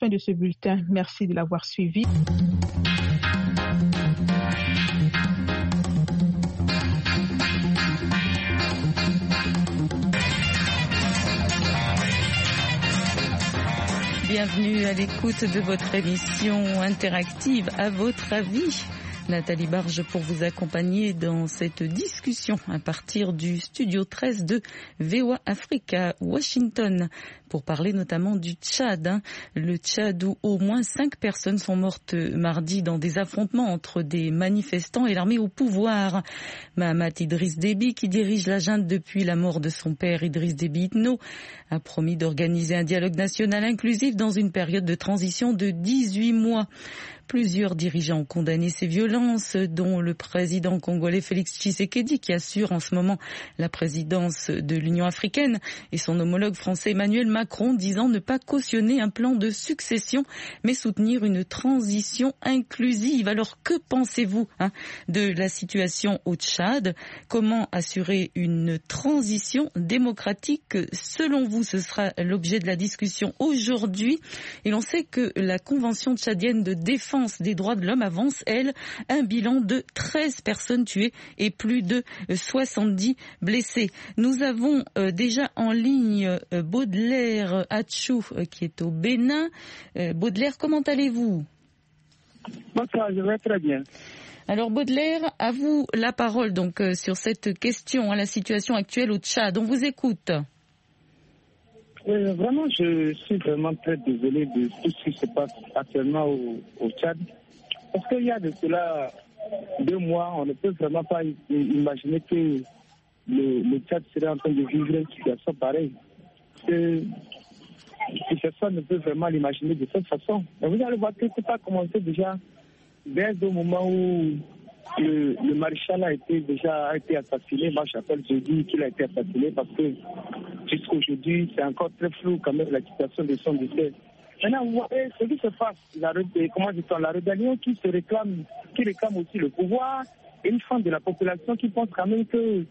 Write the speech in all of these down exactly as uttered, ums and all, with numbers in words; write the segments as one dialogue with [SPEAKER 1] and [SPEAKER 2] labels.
[SPEAKER 1] fin de ce bulletin. Merci de l'avoir suivi.
[SPEAKER 2] Bienvenue à l'écoute de votre émission interactive À votre avis. Nathalie Barge pour vous accompagner dans cette discussion à partir du studio treize de V O A Afrique à Washington pour parler notamment du Tchad. Hein. Le Tchad où au moins cinq personnes sont mortes mardi dans des affrontements entre des manifestants et l'armée au pouvoir. Mahamat Idriss Déby, qui dirige la junte depuis la mort de son père Idriss Déby Itno, a promis d'organiser un dialogue national inclusif dans une période de transition de dix-huit mois. Plusieurs dirigeants ont condamné ces violences, dont le président congolais Félix Tshisekedi, qui assure en ce moment la présidence de l'Union africaine, et son homologue français Emmanuel Macron, disant ne pas cautionner un plan de succession, mais soutenir une transition inclusive. Alors que pensez-vous hein, de la situation au Tchad ? Comment assurer une transition démocratique ? Selon vous, ce sera l'objet de la discussion aujourd'hui. Et l'on sait que la Convention tchadienne de défense des droits de l'homme avance, elle, un bilan de treize personnes tuées et plus de soixante-dix blessés. Nous avons euh, déjà en ligne euh, Baudelaire Atchou euh, qui est au Bénin. Euh, Baudelaire, comment allez-vous ?
[SPEAKER 3] Bonsoir, je vais très bien.
[SPEAKER 2] Alors Baudelaire, à vous la parole donc euh, sur cette question, hein, la situation actuelle au Tchad. On vous écoute.
[SPEAKER 3] Oui, vraiment, je suis vraiment très désolé de tout ce qui se passe actuellement au, au Tchad. Parce qu'il y a de cela deux mois, on ne peut vraiment pas imaginer que le, le Tchad serait en train de vivre une situation pareille. Que, que personne ne peut vraiment l'imaginer de cette façon. Mais vous allez voir que tout a commencé déjà dès le moment où le, le maréchal a été déjà a été assassiné. Moi, j'appelle jeudi qu'il a été assassiné parce que jusqu'aujourd'hui, c'est encore très flou quand même la situation de son décès. Maintenant, vous voyez ce qui se passe, la, comment dit-on, la rébellion qui se réclame, qui réclame aussi le pouvoir, et une femme de la population qui pense quand même que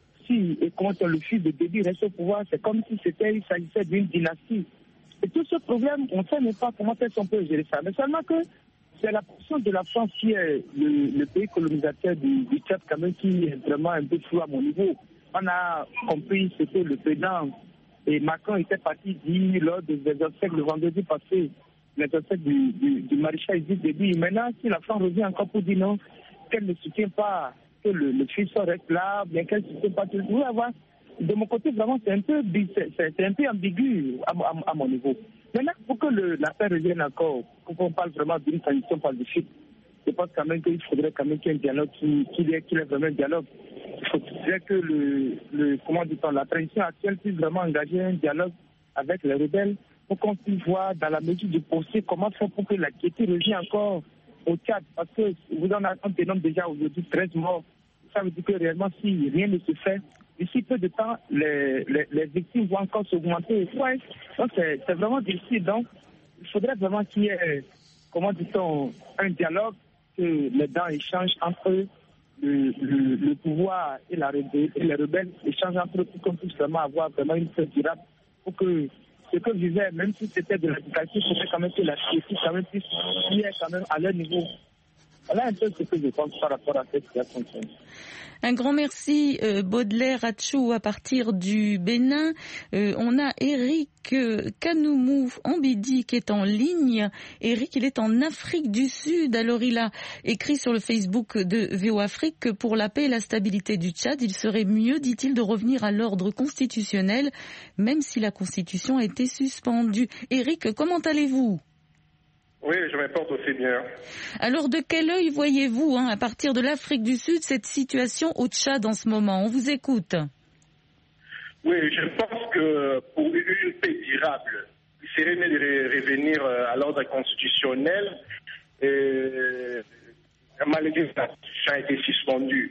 [SPEAKER 3] si, et comment on le fils de Déby reste au pouvoir, c'est comme si c'était, il s'agissait d'une dynastie. Et tout ce problème, on ne sait même pas comment est-ce qu'on peut gérer ça. Mais seulement que c'est la position de la France qui est le, le pays colonisateur du, du Tchad quand même qui est vraiment un peu flou à mon niveau. On a compris ce que le président et Macron était parti dire lors des obsèques le vendredi passé, les obsèques du, du, du maréchal Idriss Déby. Maintenant, si la France revient encore pour dire non, qu'elle ne soutient pas que le, le fils reste là, bien qu'elle ne soutient pas tout. Vous allez voir, de mon côté, vraiment, c'est un peu, c'est, c'est un peu ambigu à, à, à mon niveau. Maintenant, pour que le, la paix revienne encore, pour qu'on parle vraiment d'une transition pacifique, je pense quand même qu'il faudrait quand même qu'il y ait un dialogue, qu'il y ait, qu'il y ait vraiment un dialogue. Il faudrait que le, le comment dit-on, la transition actuelle puisse vraiment engager un dialogue avec les rebelles pour qu'on puisse voir dans la mesure du possible comment faire pour que la quiétude revienne encore au Tchad. Parce que vous en avez un dénombre déjà aujourd'hui treize morts. Ça veut dire que réellement, si rien ne se fait, d'ici peu de temps, les, les, les victimes vont encore s'augmenter. Ouais. Donc c'est, c'est vraiment difficile. Donc il faudrait vraiment qu'il y ait, comment dit-on, un dialogue, que les dents échangent entre eux. Le, le, le pouvoir et, la rebelle, et les rebelles échangent entre eux pour qu'on puisse vraiment avoir vraiment une paix durable pour que ce que vivaient, même si c'était de l'éducation, il faudrait quand même que la société quand même puisse y être quand même à leur niveau. Voilà un peu ce que je pense par rapport à cette situation.
[SPEAKER 2] Un grand merci euh, Baudelaire Atchou à partir du Bénin. Euh, on a Eric euh, Kanoumou Ambidi qui est en ligne. Eric, il est en Afrique du Sud. Alors il a écrit sur le Facebook de V O Afrique que pour la paix et la stabilité du Tchad, il serait mieux, dit-il, de revenir à l'ordre constitutionnel, même si la constitution a été suspendue. Eric, comment allez-vous ?
[SPEAKER 4] Oui, je me porte aussi bien.
[SPEAKER 2] Alors, de quel œil voyez-vous, hein, à partir de l'Afrique du Sud, cette situation au Tchad en ce moment ? On vous écoute.
[SPEAKER 4] Oui, je pense que pour une paix durable, il serait mieux de revenir à l'ordre constitutionnel. Et malgré que la constitution a été suspendue.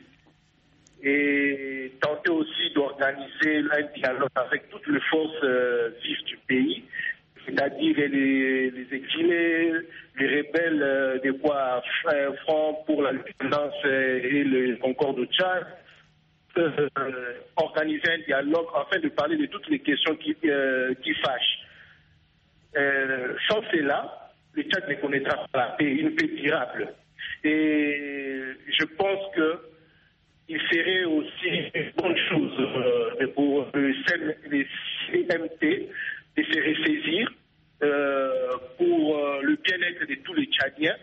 [SPEAKER 4] Et tenter aussi d'organiser un dialogue avec toutes les forces vives du pays, c'est-à-dire les, les exilés, les rebelles euh, des quoi Front pour la indépendance et le Concorde au Tchad, euh, organiser un dialogue afin de parler de toutes les questions qui, euh, qui fâchent. euh, sans cela, le Tchad ne connaîtra pas la paix, une paix durable. Et je pense qu'il serait aussi une bonne chose euh, pour le C M T de se ressaisir euh, pour euh, le bien-être de tous les Tchadiens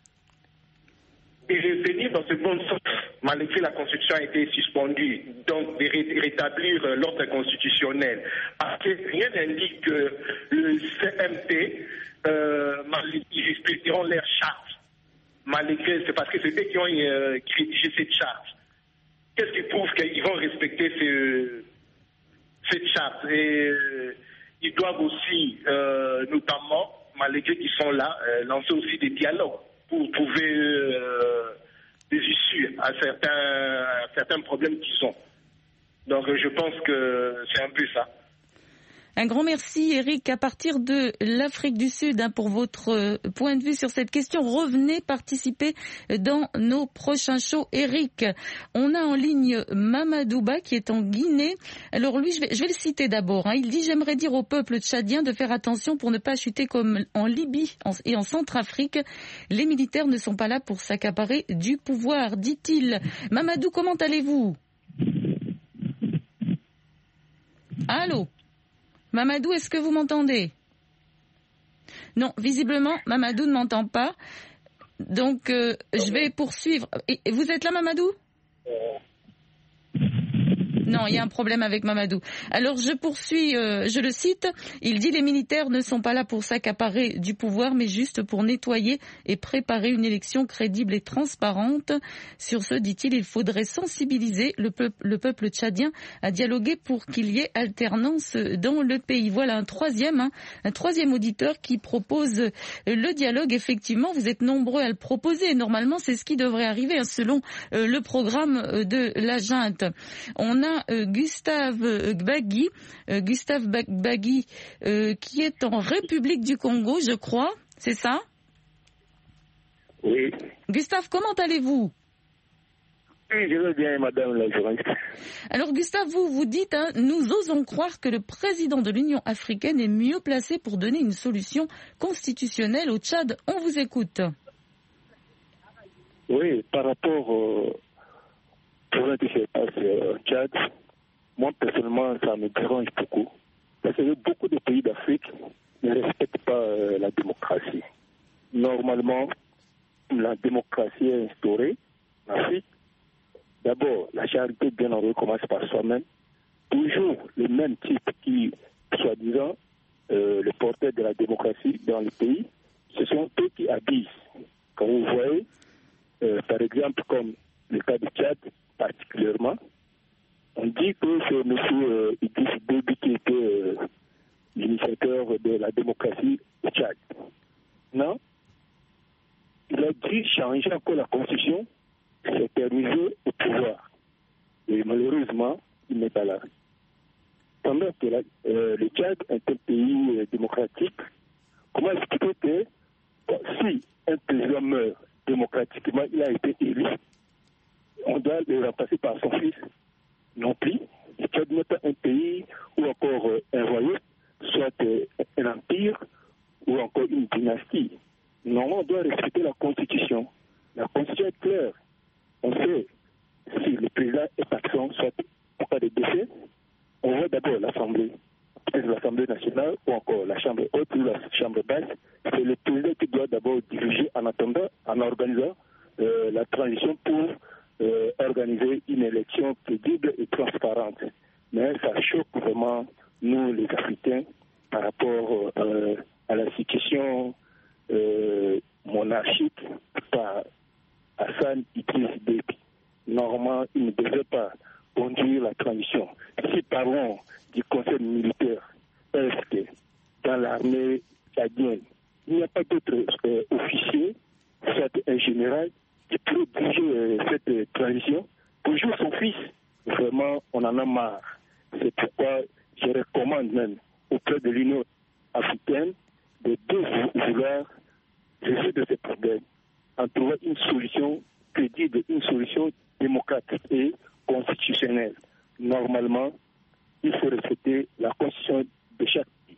[SPEAKER 4] et revenir dans ce bon sens, malgré que la Constitution a été suspendue, donc de ré rétablir euh, l'ordre constitutionnel. Parce que rien n'indique que le C M T, euh, ils respecteront leur charte. Malgré, c'est parce que c'est eux qui ont euh, rédigé cette charte. Qu'est-ce qui prouve qu'ils vont respecter ce, cette charte? Et euh, ils doivent aussi, euh, notamment, malgré qu'ils sont là, euh, lancer aussi des dialogues pour trouver euh, des issues à certains, à certains problèmes qu'ils ont. Donc je pense que c'est un peu ça.
[SPEAKER 2] Un grand merci, Eric, à partir de l'Afrique du Sud, hein, pour votre point de vue sur cette question. Revenez participer dans nos prochains shows. Eric, on a en ligne Mamadouba qui est en Guinée. Alors lui, je vais, je vais le citer d'abord. Hein. Il dit « J'aimerais dire au peuple tchadien de faire attention pour ne pas chuter comme en Libye et en Centrafrique. Les militaires ne sont pas là pour s'accaparer du pouvoir, dit-il. » Mamadou, comment allez-vous? Allô? Mamadou, est-ce que vous m'entendez? Non, visiblement, Mamadou ne m'entend pas. Donc, euh, je vais poursuivre. Et vous êtes là, Mamadou? Non, il y a un problème avec Mamadou. Alors, je poursuis, euh, je le cite. Il dit « Les militaires ne sont pas là pour s'accaparer du pouvoir, mais juste pour nettoyer et préparer une élection crédible et transparente. Sur ce, dit-il, il faudrait sensibiliser le peuple, le peuple tchadien à dialoguer pour qu'il y ait alternance dans le pays. » Voilà un troisième, hein, un troisième auditeur qui propose le dialogue. Effectivement, vous êtes nombreux à le proposer. Normalement, c'est ce qui devrait arriver, hein, selon euh, le programme de la junte. On a Euh, Gustave euh, Gbagi, euh, Gustave Gbagi, euh, qui est en République du Congo, je crois, c'est ça?
[SPEAKER 5] Oui.
[SPEAKER 2] Gustave, comment allez-vous?
[SPEAKER 5] Oui, je vais bien, madame la journaliste.
[SPEAKER 2] Alors Gustave, vous vous dites, hein, nous osons croire que le président de l'Union africaine est mieux placé pour donner une solution constitutionnelle au Tchad. On vous écoute.
[SPEAKER 5] Oui, par rapport au problème qui se passe au Tchad, moi personnellement, ça me dérange beaucoup. Parce que beaucoup de pays d'Afrique ne respectent pas euh, la démocratie. Normalement, la démocratie est instaurée en Afrique. D'abord, la charité, bien entendu, commence par soi-même. Toujours les mêmes types qui, soi-disant, euh, le porteur de la démocratie dans le pays, ce sont eux qui abusent. Quand vous voyez, euh, par exemple, comme le cas du Tchad, particulièrement, on dit que c'est M. Euh, Idriss Déby qui était euh, l'initiateur de la démocratie au Tchad. Non, il a dû changer encore la constitution, s'éterniser au pouvoir. Et malheureusement, il n'est pas là. Pendant que la, euh, le Tchad est un pays euh, démocratique, comment expliquer que bon, si un président meurt démocratiquement, il a été élu, on doit le remplacer par son fils? Non plus. Le Tchad n'est pas un pays ou encore euh, un royaume, soit euh, un empire ou encore une dynastie. Non, on doit respecter la Constitution. La Constitution est claire. On sait si le président est absent, soit en cas de décès, on voit d'abord l'Assemblée, peut-être l'Assemblée nationale ou encore la Chambre haute ou la Chambre basse. C'est le président qui doit d'abord diriger en attendant, en organisant euh, la transition pour euh, organiser une élection crédible et transparente. Mais ça choque vraiment nous, les Africains, par rapport euh, à la situation euh, monarchique par Hassan Idriss Déby. Normalement, il ne devrait pas conduire la transition. Si parlons du conseil militaire, est-ce que dans l'armée tchadienne, il n'y a pas d'autres euh, officiers, soit un général, qui peut diriger euh, cette euh, transition? Toujours son fils. Vraiment, on en a marre. C'est pourquoi je recommande même auprès de l'Union africaine de bien vouloir résoudre ce problème en trouvant une solution crédible, une solution démocratique et constitutionnelle. Normalement, il faut respecter la constitution de chaque pays.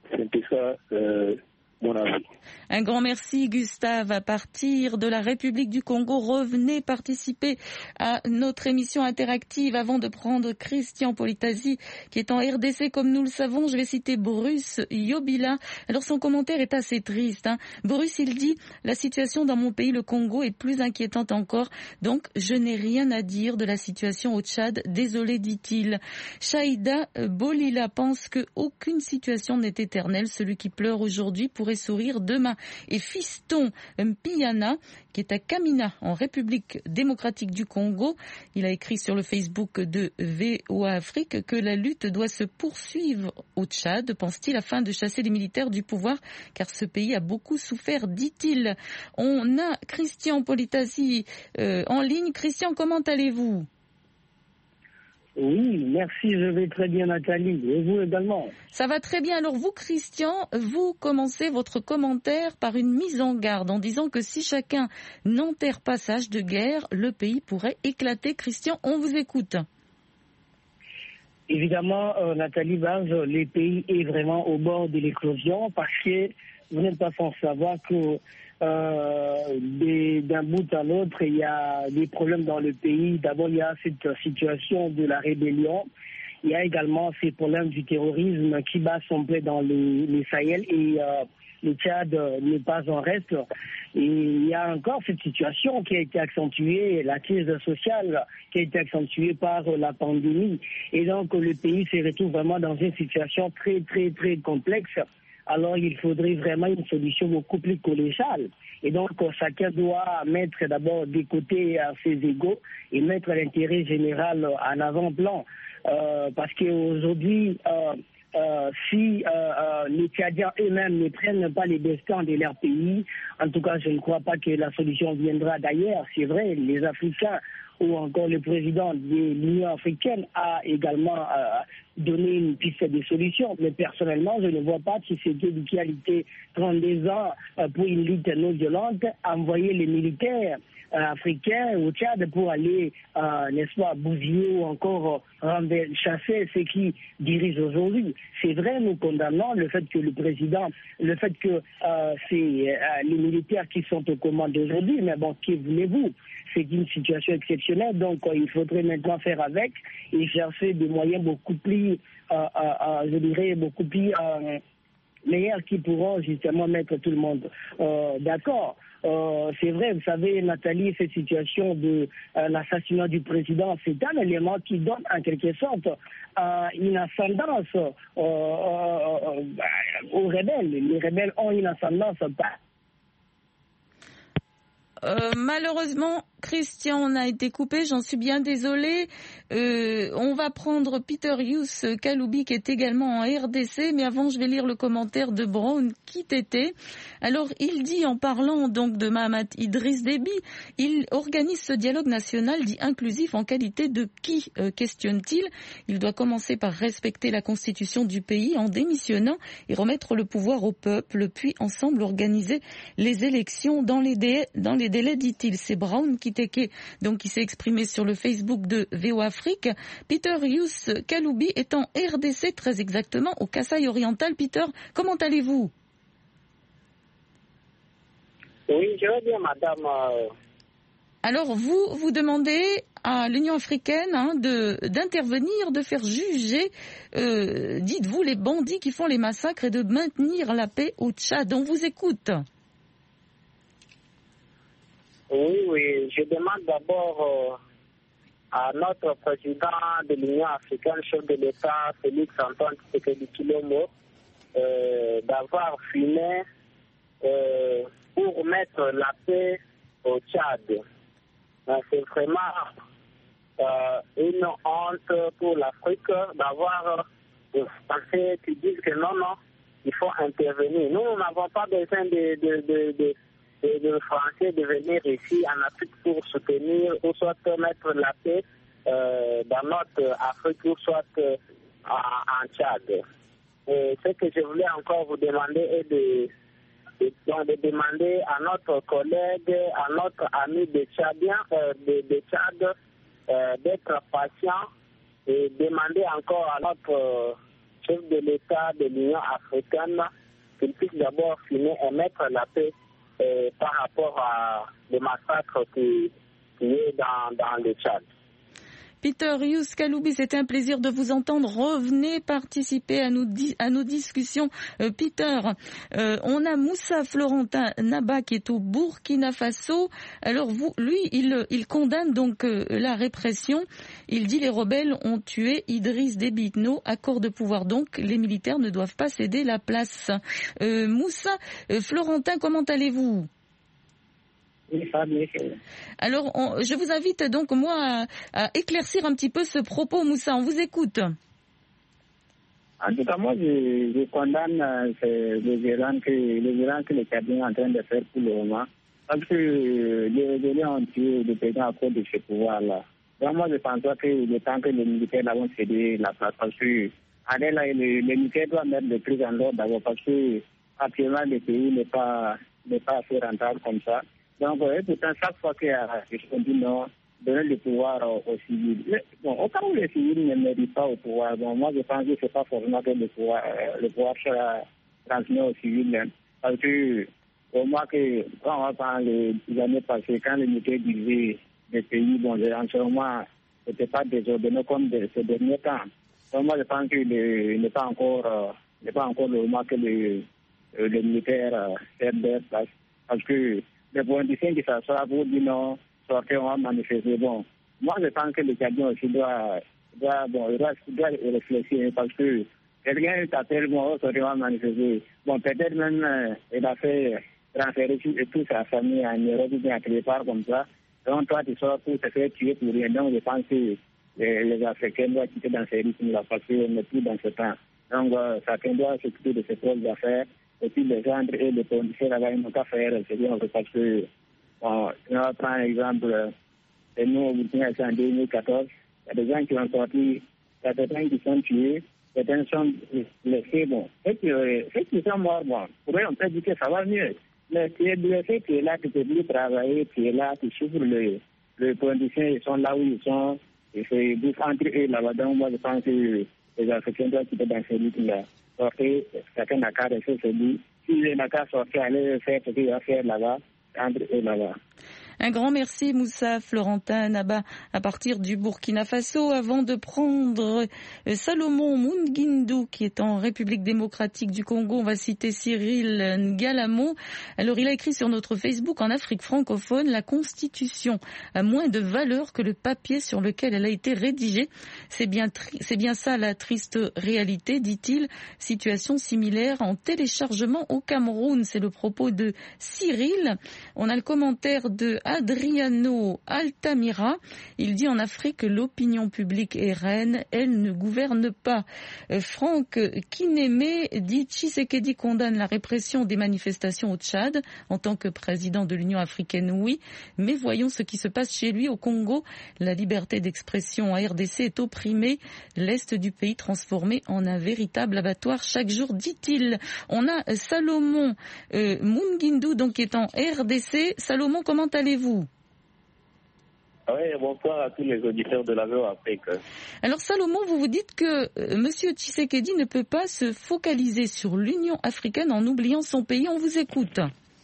[SPEAKER 5] C'était ça euh, mon avis.
[SPEAKER 2] Un grand merci Gustave. À partir de la République du Congo, revenez participer à notre émission interactive. Avant de prendre Christian Politasi qui est en R D C comme nous le savons, je vais citer Bruce Yobila. Alors son commentaire est assez triste. Hein. Bruce, il dit « La situation dans mon pays, le Congo, est plus inquiétante encore. Donc je n'ai rien à dire de la situation au Tchad. Désolé, dit-il. » Shaïda Bolila pense qu'aucune situation n'est éternelle. Celui qui pleure aujourd'hui pourrait sourire demain. Et Fiston Mpiana, qui est à Kamina, en République démocratique du Congo, il a écrit sur le Facebook de V O A Afrique que la lutte doit se poursuivre au Tchad, pense-t-il, afin de chasser les militaires du pouvoir, car ce pays a beaucoup souffert, dit-il. On a Christian Politasi euh, en ligne. Christian, comment allez-vous ?
[SPEAKER 6] Oui, merci, je vais très bien Nathalie, et vous également.
[SPEAKER 2] Ça va très bien. Alors vous, Christian, vous commencez votre commentaire par une mise en garde en disant que si chacun n'enterre pas sa hache de guerre, le pays pourrait éclater. Christian, on vous écoute.
[SPEAKER 6] Évidemment, euh, Nathalie Barge, le pays est vraiment au bord de l'éclosion parce que vous n'êtes pas sans savoir que Euh, des, d'un bout à l'autre, il y a des problèmes dans le pays. D'abord, il y a cette situation de la rébellion. Il y a également ces problèmes du terrorisme qui bat son plein dans les, les Sahel et euh, le Tchad n'est pas en reste. Et il y a encore cette situation qui a été accentuée, la crise sociale qui a été accentuée par la pandémie. Et donc, le pays se retrouve vraiment dans une situation très, très, très complexe. Alors il faudrait vraiment une solution beaucoup plus collégiale. Et donc chacun doit mettre d'abord de côté ses égos et mettre l'intérêt général en avant-plan. Euh, parce qu'aujourd'hui, euh, euh, si euh, euh, les Tchadiens eux-mêmes ne prennent pas les destins de leur pays, en tout cas je ne crois pas que la solution viendra d'ailleurs. C'est vrai, les Africains ou encore le président de l'Union africaine a également euh, donné une piste de solution. Mais personnellement, je ne vois pas si c'était qui a lutté trente-deux ans euh, pour une lutte non violente, envoyer les militaires euh, africains au Tchad pour aller, euh, n'est-ce pas, bousiller ou encore euh, chasser ceux qui dirigent aujourd'hui. C'est vrai, nous condamnons le fait que le président, le fait que euh, c'est euh, les militaires qui sont aux commandes aujourd'hui, mais bon, que voulez-vous ? C'est une situation exceptionnelle, donc euh, il faudrait maintenant faire avec et chercher des moyens beaucoup plus, euh, euh, euh, je dirais, beaucoup plus euh, meilleurs qui pourront justement mettre tout le monde euh, d'accord. Euh, c'est vrai, vous savez, Nathalie, cette situation de euh, l'assassinat du président, c'est un élément qui donne en quelque sorte euh, une ascendance euh, euh, euh, aux rebelles. Les rebelles ont une ascendance pas.
[SPEAKER 2] Euh, malheureusement, Christian, on a été coupé, j'en suis bien désolée. Euh, on va prendre Peter Yous Kaloubi qui est également en R D C, mais avant je vais lire le commentaire de Brown Kitete. Alors il dit, en parlant donc de Mahamat Idriss Déby, il organise ce dialogue national dit inclusif en qualité de qui, euh, questionne-t-il. Il doit commencer par respecter la constitution du pays en démissionnant et remettre le pouvoir au peuple, puis ensemble organiser les élections dans les délais, dans les délais, dit-il. C'est Brown Kitete donc qui s'est exprimé sur le Facebook de V O Afrique. Peter Yous Kaloubi est en R D C, très exactement au Kasaï oriental. Peter, comment allez-vous?
[SPEAKER 7] Oui, je vais bien, madame.
[SPEAKER 2] Alors vous, vous demandez à l'Union africaine hein, de, d'intervenir, de faire juger, euh, dites-vous, les bandits qui font les massacres et de maintenir la paix au Tchad. On vous écoute.
[SPEAKER 7] Oui, oui, je demande d'abord euh, à notre président de l'Union africaine, chef de l'État, Félix Antoine Tshisekedi Tshilombo, euh, d'avoir fumé euh, pour mettre la paix au Tchad. Donc, c'est vraiment euh, une honte pour l'Afrique d'avoir des Français qui disent que non, non, il faut intervenir. Nous, nous n'avons pas besoin de... de, de, de et de Français de venir ici en Afrique pour soutenir ou soit mettre la paix euh, dans notre Afrique ou soit euh, en Tchad. Et ce que je voulais encore vous demander est de, de, de demander à notre collègue, à notre ami de Tchadien, euh, de, de Tchad euh, d'être patient et demander encore à notre chef de l'État de l'Union africaine qu'il puisse d'abord finir et mettre la paix euh, par rapport à le massacre qui, qui est dans, dans le Tchad.
[SPEAKER 2] Peter Yous Kaloubi, c'était un plaisir de vous entendre. Revenez participer à nos, di- à nos discussions. Euh, Peter, euh, on a Moussa Florentin Naba qui est au Burkina Faso. Alors vous, lui, il, il condamne donc euh, la répression. Il dit les rebelles ont tué Idriss Déby Itno, accord de pouvoir donc. Les militaires ne doivent pas céder la place. Euh, Moussa euh, Florentin, comment allez-vous ? Alors, on, je vous invite donc, moi, à, à éclaircir un petit peu ce propos, Moussa. On vous écoute.
[SPEAKER 3] En tout cas, moi, je, je condamne euh, les violences que les violences que les Tchadiens sont en train de faire pour le moment. Parce que euh, les rebelles ont tué le président à cause de ce pouvoir-là. Donc, moi, je pense que le temps que les militaires vont céder la place, parce que allez, là, les, les militaires doivent mettre le truc en ordre d'abord, parce que actuellement, le pays n'est pas, n'est pas assez rentable comme ça. Donc, euh, pourtant, chaque fois qu'il y a des choses dit non, donner le pouvoir aux, aux civils. Mais, bon, au cas où les civils ne méritent pas au pouvoir, bon, moi, je pense que ce n'est pas forcément que le pouvoir, euh, le pouvoir sera transmis aux civils. Hein, parce que, au moins que, quand on va parler les années passées, quand les militaires disaient des pays, bon, en ce moment, ce n'était pas désordonné comme de, ces derniers temps. Donc, moi, je pense qu'il n'est pas encore, euh, n'est pas encore le moment que les, euh, les militaires euh, servent leur place. Parce que, les politiciens qui s'assoient pour dire non, sortez, on va manifester. Bon, moi je pense que le Tchadien aussi doit, doit, bon, doit, doit réfléchir parce que quelqu'un t'appelle, bon, on va manifester. Bon, peut-être même euh, il a fait transférer toute sa famille en Europe ou bien à quelque part comme ça. Donc toi tu sors pour te faire tuer pour rien. Donc je pense que les, les Africains doivent quitter dans ces rythmes-là parce qu'on n'est plus dans ce temps. Donc euh, chacun doit s'occuper de ses propres affaires. Et puis les gens et les policiers là-bas, ils n'ont qu'à faire, c'est bien parce que, bon, si on prend un exemple, et nous, au Burkina Faso en deux mille quatorze, il y a des gens qui ont sorti, il y a des gens qui sont tués, certains sont blessés, bon. Ceux qui, ceux qui sont morts, bon, pour eux, on peut dire que ça va mieux. Mais tu es blessé, tu es là, tu peux plus travailler, tu es là, tu souffres, les, les politiciens, ils sont là où ils sont, et c'est bouffent entre eux là-bas. Donc, moi, je pense que les Africains doivent quitter dans ces luttes-là. Sortir, chacun n'a qu'à rester celui. S'il n'a qu'à sortir, aller faire ce qu'il va faire là-bas, entre eux là-bas.
[SPEAKER 2] Un grand merci Moussa Florentin Naba à partir du Burkina Faso. Avant de prendre Salomon Mungindou qui est en République démocratique du Congo, on va citer Cyril Ngalamo. Alors il a écrit sur notre Facebook: en Afrique francophone, la Constitution a moins de valeur que le papier sur lequel elle a été rédigée. C'est bien, tri- c'est bien ça la triste réalité, dit-il. Situation similaire en téléchargement au Cameroun. C'est le propos de Cyril. On a le commentaire de Adriano Altamira. Il dit: en Afrique, l'opinion publique est reine, elle ne gouverne pas. Euh, Franck Kinémé dit: Tshisekedi condamne la répression des manifestations au Tchad. En tant que président de l'Union africaine, oui, mais voyons ce qui se passe chez lui au Congo. La liberté d'expression en R D C est opprimée, l'Est du pays transformé en un véritable abattoir chaque jour, dit-il. On a Salomon euh, Mungindou, donc, qui est en R D C. Salomon, comment allez-vous?
[SPEAKER 8] Oui, bonsoir à tous les auditeurs de la V O Afrique.
[SPEAKER 2] Alors Salomon, vous vous dites que euh, M. Tshisekedi ne peut pas se focaliser sur l'Union africaine en oubliant son pays. On vous écoute.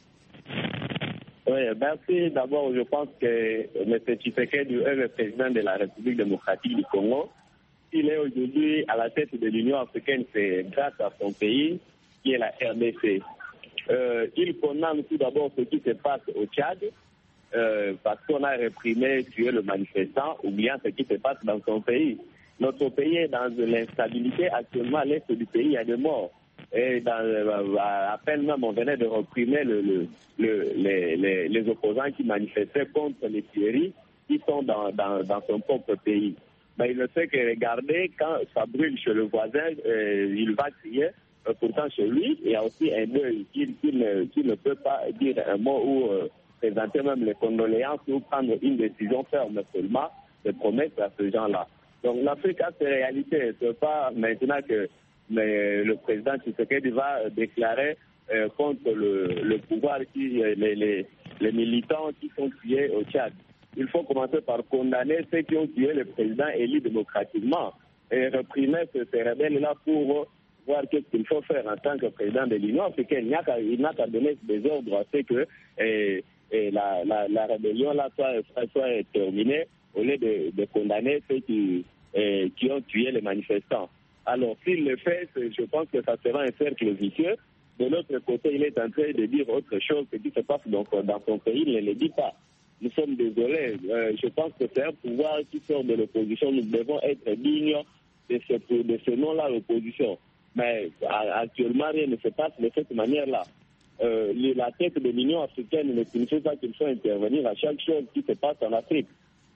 [SPEAKER 8] Oui, merci. D'abord, je pense que M. Tshisekedi est le président de la République démocratique du Congo. S'il est aujourd'hui à la tête de l'Union africaine, c'est grâce à son pays, qui est la R D C. Euh, il condamne tout d'abord ce qui se passe au Tchad, Euh, parce qu'on a réprimé, tué le manifestant, ou bien ce qui se passe dans son pays. Notre pays est dans l'instabilité. Actuellement, à l'est du pays, il y a des morts. Et dans, à peine même, on venait de réprimer le, le, le, les, les, les opposants qui manifestaient contre les tueries qui sont dans, dans, dans son propre pays. Ben, il ne fait que regarder, quand ça brûle chez le voisin, euh, il va crier. Euh, pourtant, chez lui, il y a aussi un œil qui, qui, ne, qui ne peut pas dire un mot ou euh, présenter même les condoléances ou prendre une décision ferme seulement de promettre à ces gens-là. Donc l'Afrique a ses réalités. Ce n'est pas maintenant que mais, le président Tshisekedi va déclarer euh, contre le, le pouvoir, qui, les, les, les militants qui sont tués au Tchad. Il faut commencer par condamner ceux qui ont tué le président élu démocratiquement et réprimer ces, ces rebelles-là pour voir qu'est-ce qu'il faut faire en tant que président de l'Union africaine. Il n'a qu'à, il n'a qu'à donner des ordres à ce que et, et la, la, la rébellion là soit, soit, soit terminée au lieu de, de condamner ceux qui, et, qui ont tué les manifestants. Alors, s'il le fait, je pense que ça sera un cercle vicieux. De l'autre côté, il est en train de dire autre chose que qui se passe donc, dans son pays, il ne le dit pas. Nous sommes désolés. Euh, je pense que c'est un pouvoir qui sort de l'opposition. Nous devons être dignes de ce, de ce nom-là, l'opposition. Mais actuellement, rien ne se passe de cette manière-là. Euh, la tête de l'Union africaine ne signifie pas qu'il faut intervenir à chaque chose qui se passe en Afrique.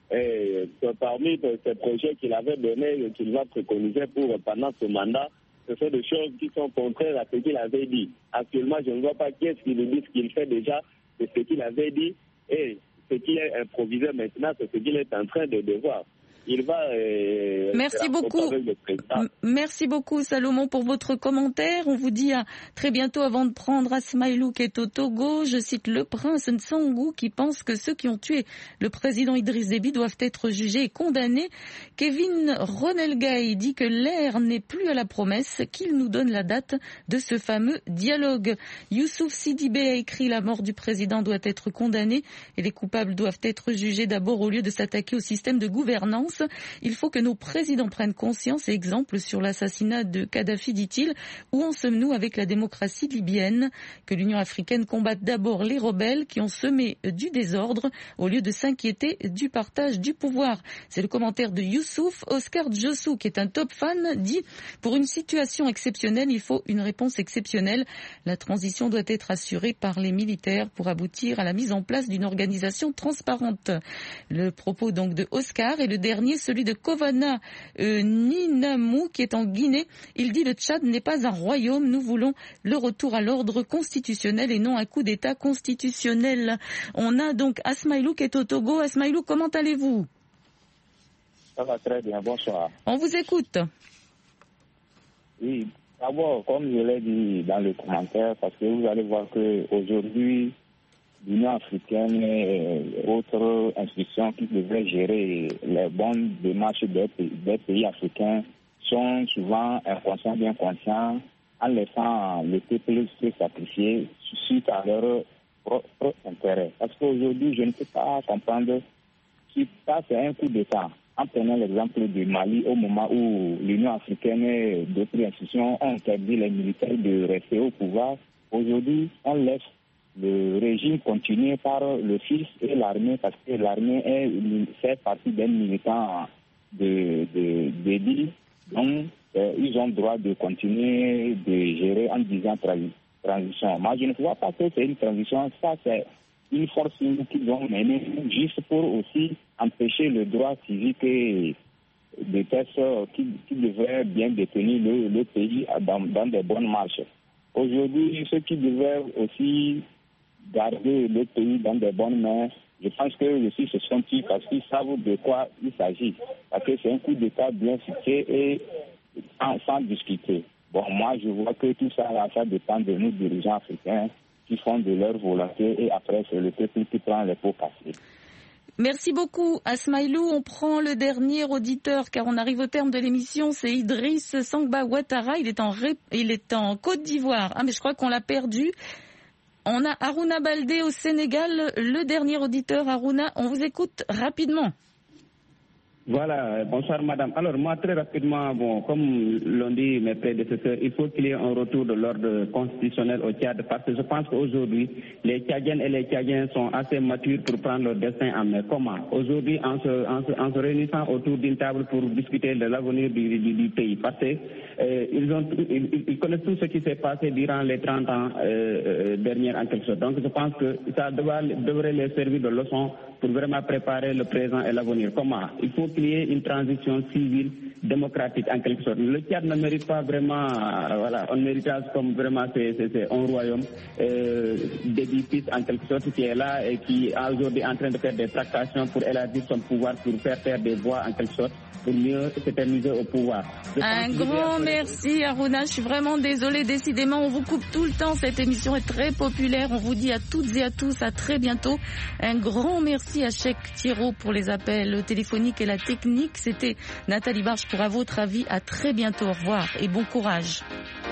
[SPEAKER 8] Et parmi ces projets qu'il avait donnés, qu'il va préconiser pour pendant ce mandat, ce sont des choses qui sont contraires à ce qu'il avait dit. Actuellement, je ne vois pas qu'est-ce qu'il dit, ce qu'il fait déjà, c'est ce qu'il avait dit, et ce qu'il est improvisé maintenant, c'est ce qu'il est en train de devoir. Il va. Euh,
[SPEAKER 2] Merci beaucoup. Merci beaucoup, Salomon, pour votre commentaire. On vous dit à très bientôt avant de prendre Asmaïlou qui est au Togo. Je cite le prince Nsangou qui pense que ceux qui ont tué le président Idriss Déby doivent être jugés et condamnés. Kevin Ronelgay dit que l'ère n'est plus à la promesse, qu'il nous donne la date de ce fameux dialogue. Youssouf Sidibé a écrit: la mort du président doit être condamnée et les coupables doivent être jugés d'abord au lieu de s'attaquer au système de gouvernance. Il faut que nos présidents prennent conscience et exemple sur l'assassinat de Kadhafi, dit-il. Où en sommes-nous avec la démocratie libyenne? Que l'Union africaine combatte d'abord les rebelles qui ont semé du désordre au lieu de s'inquiéter du partage du pouvoir. C'est le commentaire de Youssouf. Oscar Djossou, qui est un top fan, dit: pour une situation exceptionnelle, il faut une réponse exceptionnelle. La transition doit être assurée par les militaires pour aboutir à la mise en place d'une organisation transparente. Le propos donc de Oscar est le dernier, celui de Kovana euh, Ninamou, qui est en Guinée. Il dit: le Tchad n'est pas un royaume, nous voulons le retour à l'ordre constitutionnel et non un coup d'État constitutionnel. On a donc Asmaïlou qui est au Togo. Asmaïlou, comment allez-vous?
[SPEAKER 9] Ça va très bien, bonsoir.
[SPEAKER 2] On vous écoute.
[SPEAKER 9] Oui, d'abord, comme je l'ai dit dans le commentaire, parce que vous allez voir qu'aujourd'hui, l'Union africaine et autres institutions qui devraient gérer les bonnes démarches des pays, des pays africains sont souvent inconscients, bien conscients, en laissant le peuple se sacrifier suite à leur propre intérêt. Parce qu'aujourd'hui, je ne peux pas comprendre si ça c'est un coup d'État. En prenant l'exemple du Mali, au moment où l'Union africaine et d'autres institutions ont interdit les militaires de rester au pouvoir, aujourd'hui, on laisse le régime continuer par le fils et l'armée, parce que l'armée est, fait partie d'un militant de, de, de l'île. Donc, euh, ils ont le droit de continuer de gérer en disant tra- transition. Moi, je ne vois pas que c'est une transition. Ça, c'est une force qu'ils ont menée juste pour aussi empêcher le droit civique et des personnes qui, qui devraient bien détenir le, le pays dans, dans des bonnes marches. Aujourd'hui, ceux qui devraient aussi garder le pays dans des bonnes mains, je pense que aussi ce sont ils parce qu'ils savent de quoi il s'agit. Parce que c'est un coup d'État bien fixé et sans, sans discuter. Bon, moi, je vois que tout ça, ça dépend de nous, dirigeants africains, qui font de leur volonté et après, c'est le peuple qui prend les pots cassés.
[SPEAKER 2] Merci beaucoup, Asmaïlou. On prend le dernier auditeur car on arrive au terme de l'émission. C'est Idriss Sangba Ouattara. Il est en, ré... il est en Côte d'Ivoire. Ah, mais je crois qu'on l'a perdu. On a Harouna Baldé au Sénégal, le dernier auditeur. Harouna, on vous écoute rapidement.
[SPEAKER 10] Voilà, bonsoir madame. Alors moi très rapidement, bon, comme l'ont dit mes prédécesseurs, il faut qu'il y ait un retour de l'ordre constitutionnel au Tchad parce que je pense qu'aujourd'hui, les Tchadiennes et les Tchadiens sont assez matures pour prendre leur destin en main. Comment? Aujourd'hui, en se, en, se, en se réunissant autour d'une table pour discuter de l'avenir du, du, du pays. Parce que euh, ils, ont, ils, ils connaissent tout ce qui s'est passé durant les trente ans euh, euh, derniers en quelque sorte. Donc je pense que ça devrait, devrait les servir de leçon pour vraiment préparer le présent et l'avenir. Comment? Il faut qu'il y ait une transition civile, démocratique en quelque sorte. Le Tchad ne mérite pas vraiment, euh, voilà, un héritage comme vraiment c'est, c'est, c'est un royaume euh, d'édifice en quelque sorte qui est là et qui est aujourd'hui en train de faire des tractations pour élargir son pouvoir, pour faire faire des voix en quelque sorte, pour mieux s'éterniser au pouvoir. Je
[SPEAKER 2] un grand merci Harouna, je suis vraiment désolée, décidément on vous coupe tout le temps, cette émission est très populaire, on vous dit à toutes et à tous à très bientôt. Un grand merci à Cheikh Thiraud pour les appels téléphoniques et la technique, c'était Nathalie Barge pour pour À votre avis. À très bientôt. Au revoir et bon courage.